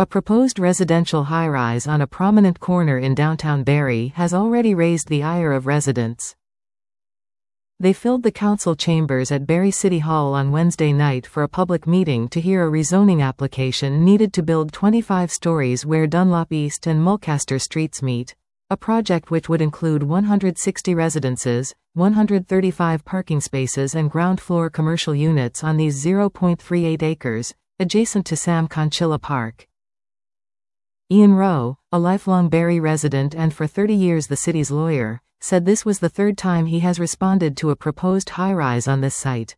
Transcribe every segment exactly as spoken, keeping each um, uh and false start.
A proposed residential high-rise on a prominent corner in downtown Barrie has already raised the ire of residents. They filled the council chambers at Barrie City Hall on Wednesday night for a public meeting to hear a rezoning application needed to build twenty-five stories where Dunlop East and Mulcaster Streets meet, a project which would include one hundred sixty residences, one hundred thirty-five parking spaces and ground-floor commercial units on these zero point three eight acres, adjacent to Sam Conchilla Park. Ian Rowe, a lifelong Barrie resident and for thirty years the city's lawyer, said this was the third time he has responded to a proposed high-rise on this site.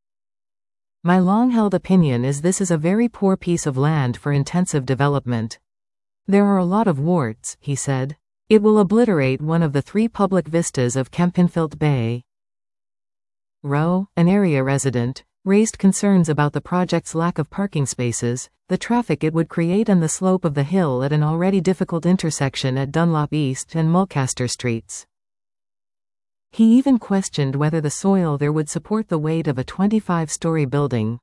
My long-held opinion is this is a very poor piece of land for intensive development. There are a lot of warts, he said. It will obliterate one of the three public vistas of Kempenfelt Bay. Rowe, an area resident, raised concerns about the project's lack of parking spaces, the traffic it would create and the slope of the hill at an already difficult intersection at Dunlop East and Mulcaster Streets. He even questioned whether the soil there would support the weight of a twenty-five-story building.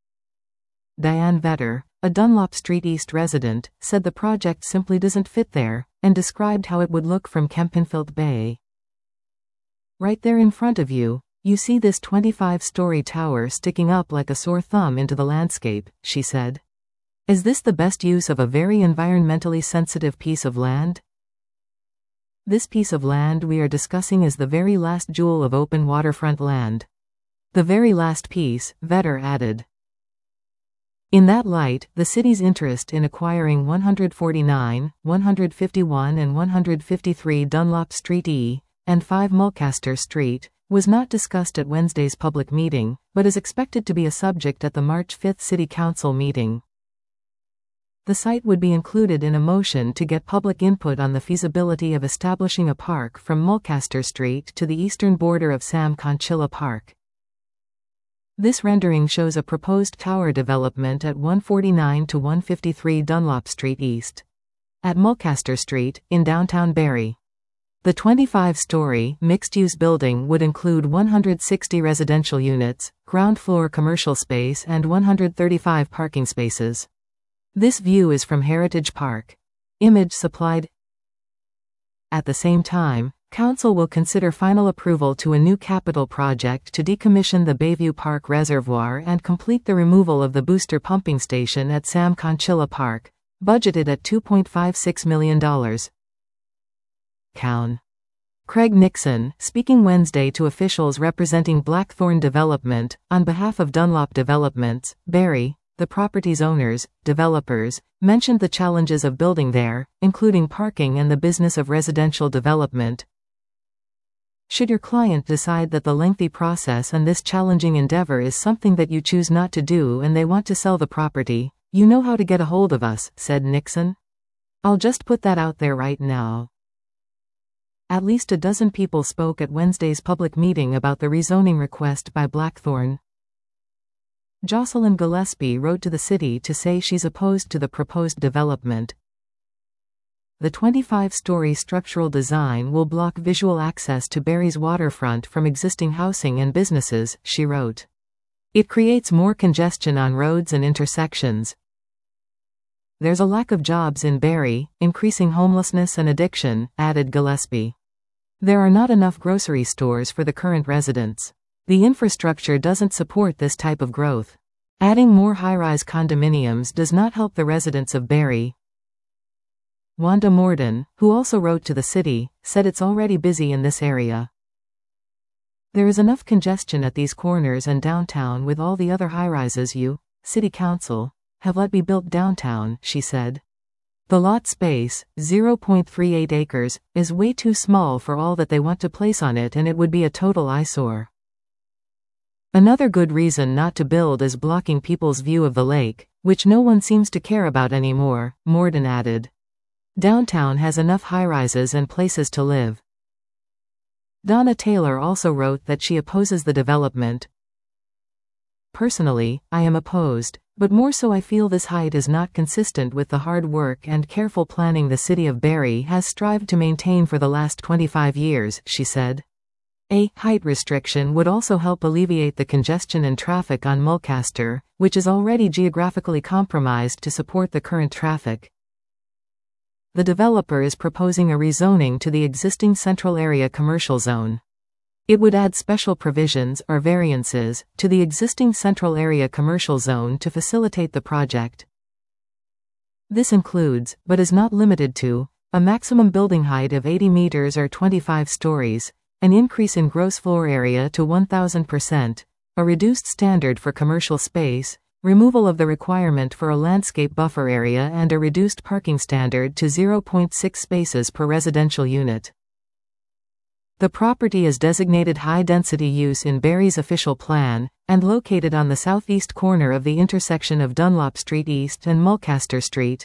Diane Vetter, a Dunlop Street East resident, said the project simply doesn't fit there, and described how it would look from Kempenfelt Bay. Right there in front of you, you see this twenty-five-story tower sticking up like a sore thumb into the landscape, she said. Is this the best use of a very environmentally sensitive piece of land? This piece of land we are discussing is the very last jewel of open waterfront land. The very last piece, Vetter added. In that light, the city's interest in acquiring one forty-nine, one fifty-one and one fifty-three Dunlop Street E, and five Mulcaster Street, was not discussed at Wednesday's public meeting, but is expected to be a subject at the March fifth City Council meeting. The site would be included in a motion to get public input on the feasibility of establishing a park from Mulcaster Street to the eastern border of Sam Conchilla Park. This rendering shows a proposed tower development at one forty-nine to one fifty-three Dunlop Street East. At Mulcaster Street, in downtown Barrie. The twenty-five-story, mixed-use building would include one hundred sixty residential units, ground-floor commercial space and one hundred thirty-five parking spaces. This view is from Heritage Park. Image supplied. At the same time, Council will consider final approval to a new capital project to decommission the Bayview Park Reservoir and complete the removal of the booster pumping station at Sam Conchilla Park, budgeted at two point five six million dollars. Cown. Craig Nixon, speaking Wednesday to officials representing Blackthorn Development, on behalf of Dunlop Developments, Barrie, the property's owners, developers, mentioned the challenges of building there, including parking and the business of residential development. Should your client decide that the lengthy process and this challenging endeavor is something that you choose not to do and they want to sell the property, you know how to get a hold of us, said Nixon. I'll just put that out there right now. At least a dozen people spoke at Wednesday's public meeting about the rezoning request by Blackthorn. Jocelyn Gillespie wrote to the city to say she's opposed to the proposed development. The twenty-five-story structural design will block visual access to Barrie's waterfront from existing housing and businesses, she wrote. It creates more congestion on roads and intersections. There's a lack of jobs in Barrie, increasing homelessness and addiction, added Gillespie. There are not enough grocery stores for the current residents. The infrastructure doesn't support this type of growth. Adding more high-rise condominiums does not help the residents of Barrie. Wanda Morden, who also wrote to the city, said it's already busy in this area. There is enough congestion at these corners and downtown with all the other high-rises you, City Council, have let be built downtown, she said. The lot space, zero point three eight acres, is way too small for all that they want to place on it and it would be a total eyesore. Another good reason not to build is blocking people's view of the lake, which no one seems to care about anymore, Morden added. Downtown has enough high-rises and places to live. Donna Taylor also wrote that she opposes the development. Personally, I am opposed, but more so I feel this height is not consistent with the hard work and careful planning the city of Barrie has strived to maintain for the last twenty-five years, she said. A height restriction would also help alleviate the congestion and traffic on Mulcaster, which is already geographically compromised to support the current traffic. The developer is proposing a rezoning to the existing Central Area Commercial Zone. It would add special provisions, or variances, to the existing Central Area Commercial Zone to facilitate the project. This includes, but is not limited to, a maximum building height of eighty meters or twenty-five stories, an increase in gross floor area to one thousand percent, a reduced standard for commercial space, removal of the requirement for a landscape buffer area and a reduced parking standard to zero point six spaces per residential unit. The property is designated high-density use in Barrie's official plan, and located on the southeast corner of the intersection of Dunlop Street East and Mulcaster Street.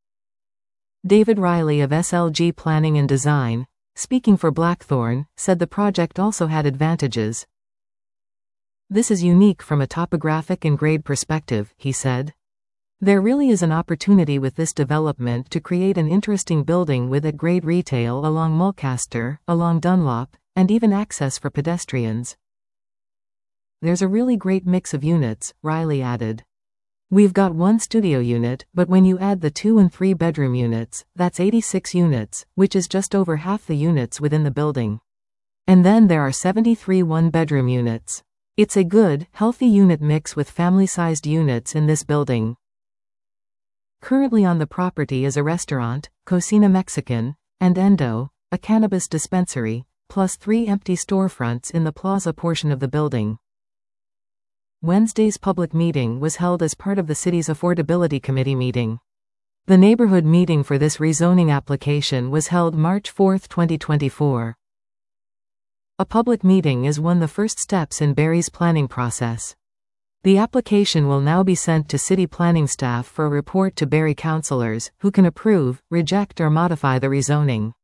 David Riley of S L G Planning and Design, speaking for Blackthorn, said the project also had advantages. This is unique from a topographic and grade perspective, he said. There really is an opportunity with this development to create an interesting building with at grade retail along Mulcaster, along Dunlop, and even access for pedestrians. There's a really great mix of units, Riley added. We've got one studio unit, but when you add the two and three bedroom units, that's eighty-six units, which is just over half the units within the building. And then there are seventy-three one-bedroom units. It's a good, healthy unit mix with family-sized units in this building. Currently on the property is a restaurant, Cocina Mexican, and Endo, a cannabis dispensary, plus three empty storefronts in the plaza portion of the building. Wednesday's public meeting was held as part of the city's Affordability Committee meeting. The neighborhood meeting for this rezoning application was held March fourth, twenty twenty-four. A public meeting is one of the first steps in Barrie's planning process. The application will now be sent to city planning staff for a report to Barrie councillors, who can approve, reject or modify the rezoning.